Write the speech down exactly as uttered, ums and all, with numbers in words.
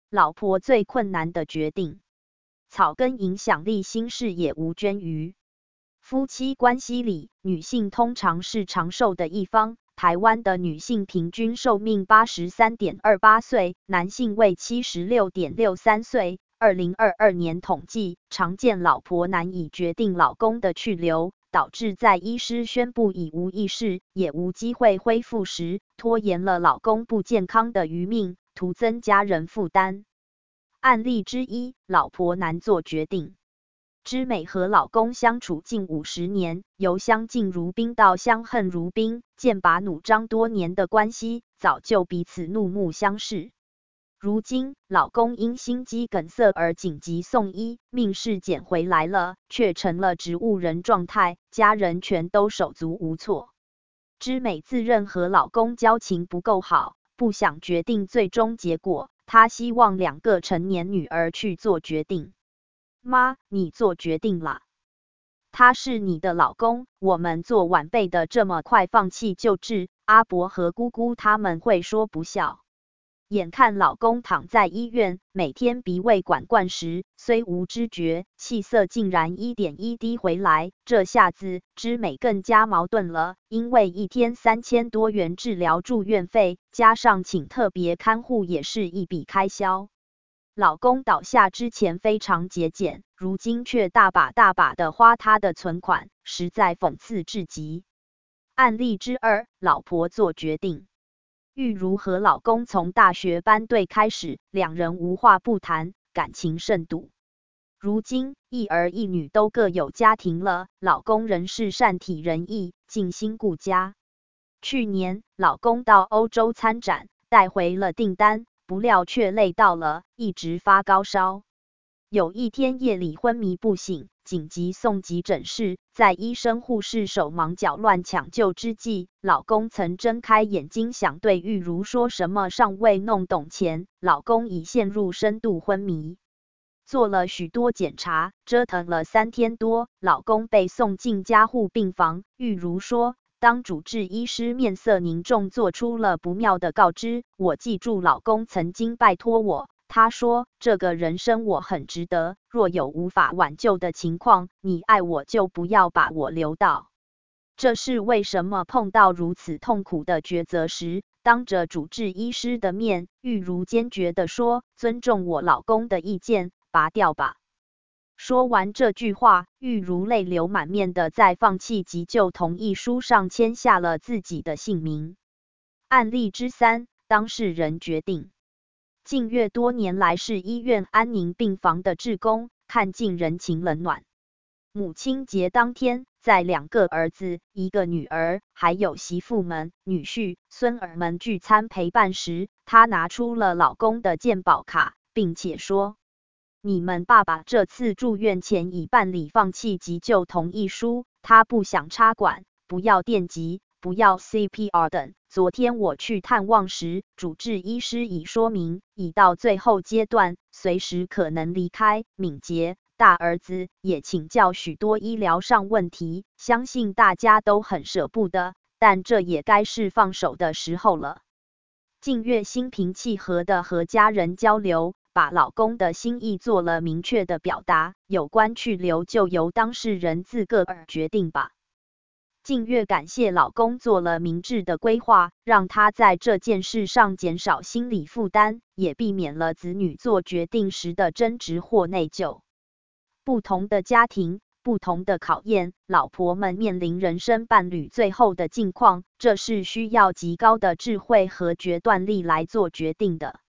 老婆最困难的决定。草根影响力新事也无捐于夫妻关系里，女性通常是长寿的一方。台湾的女性平均寿命 八十三点二八岁，男性为 七十六点六三岁。二零二二年统计，常见老婆难以决定老公的去留，导致在医师宣布已无意识，也无机会恢复时，拖延了老公不健康的余命，徒增家人负担。案例之一，老婆难做决定。知美和老公相处近五十年，由相敬如宾到相恨如冰，剑拔弩张多年的关系，早就彼此怒目相视。如今，老公因心肌梗塞而紧急送医，命是捡回来了，却成了植物人状态，家人全都手足无措。知美自认和老公交情不够好，不想决定最终结果，她希望两个成年女儿去做决定。妈，你做决定啦。他是你的老公，我们做晚辈的这么快放弃救治，阿伯和姑姑他们会说不孝。眼看老公躺在医院，每天鼻胃管灌食，虽无知觉，气色竟然一点一滴回来，这下子知美更加矛盾了，因为一天三千多元治疗住院费，加上请特别看护也是一笔开销。老公倒下之前非常节俭，如今却大把大把的花他的存款，实在讽刺至极。案例之二，老婆做决定。玉如和老公从大学班对开始，两人无话不谈，感情甚笃。如今一儿一女都各有家庭了，老公仍是善体人意，尽心顾家。去年老公到欧洲参展，带回了订单，不料却累到了，一直发高烧。有一天夜里昏迷不醒，紧急送急诊室，在医生护士手忙脚乱抢救之际，老公曾睁开眼睛想对玉如说什么，尚未弄懂前，老公已陷入深度昏迷。做了许多检查，折腾了三天多，老公被送进加护病房。玉如说，当主治医师面色凝重，做出了不妙的告知。我记住老公曾经拜托我，他说这个人生我很值得，若有无法挽救的情况，你爱我就不要把我留到。这是为什么碰到如此痛苦的抉择时，当着主治医师的面，玉如坚决地说，尊重我老公的意见，拔掉吧。说完这句话，玉如泪流满面的在放弃急救同意书上签下了自己的姓名。案例之三，当事人决定。近月多年来是医院安宁病房的志工，看尽人情冷暖。母亲节当天，在两个儿子、一个女儿，还有媳妇们、女婿、孙儿们聚餐陪伴时，她拿出了老公的健保卡，并且说，你们爸爸这次住院前已办理放弃急救同意书，他不想插管，不要电击，不要 C P R 等。昨天我去探望时，主治医师已说明，已到最后阶段，随时可能离开。敏捷，大儿子也请教许多医疗上问题，相信大家都很舍不得，但这也该是放手的时候了。近月心平气和的和家人交流，把老公的心意做了明确的表达，有关去留就由当事人自个儿决定吧。近月感谢老公做了明智的规划，让他在这件事上减少心理负担，也避免了子女做决定时的争执或内疚。不同的家庭，不同的考验，老婆们面临人生伴侣最后的境况，这是需要极高的智慧和决断力来做决定的。